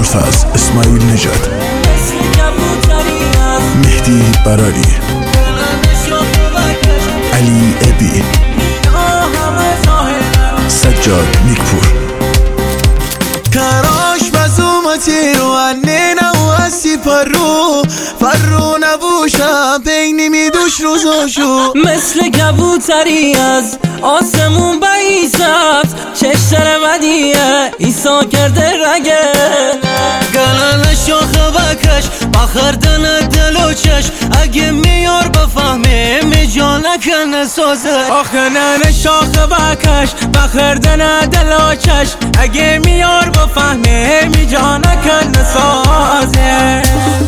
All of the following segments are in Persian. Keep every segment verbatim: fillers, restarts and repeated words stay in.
ابوالفضل اسماعیل نژاد، مهدی براری، علی ابی، سجاد نیکپور. کراش بزومتی رو انینا و اسی فرو فرو نبوشم بینی میدوش روزاشو مثل کبوتری از آسمون بیزد چشتر بدیه ایسا کرده رگه گلن شاخه بکش بخردن دل و چش اگه میار بفهمه می جا نکنه سازه آخه نن شاخه بکش بخردن دل و چش اگه میار بفهمه می جا نکنه سازه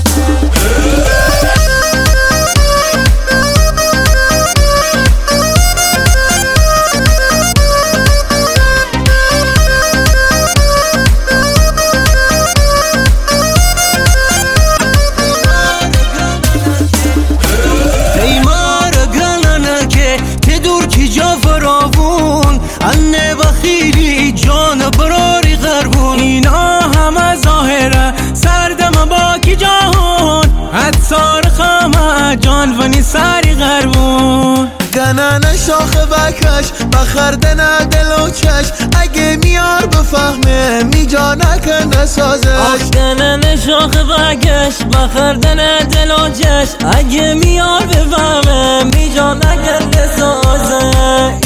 انه بخیلی جان براری غربون اینا همه ظاهره سردم باکی جهان حدسار خامه جانوانی سری غربون گنن شاخه بکش بخردن دل و چش اگه میار بفهمه می جا نکنه سازش آخ گنن شاخه بکش بخردن دل و چش اگه میار بفهمه می جا نکنه سازش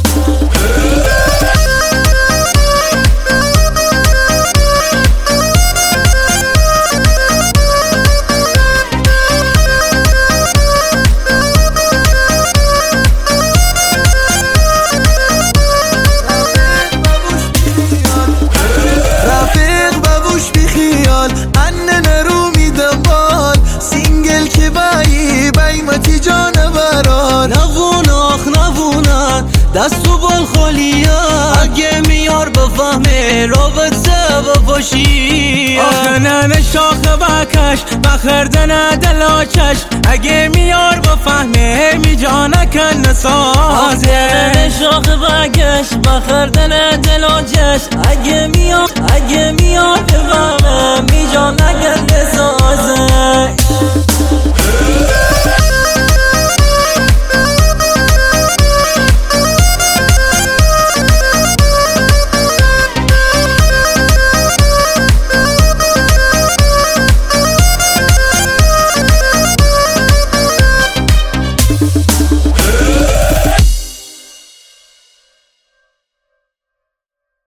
دستو بال خالیان اگه میار بفهمه رابطه بپاشی آخه نن شاخه بکش بخردن دل و چش اگه میار بفهمه می جا نکنه سازه نن شاخه بکش بخردن دل و چش اگه میار اگه میار بفهمه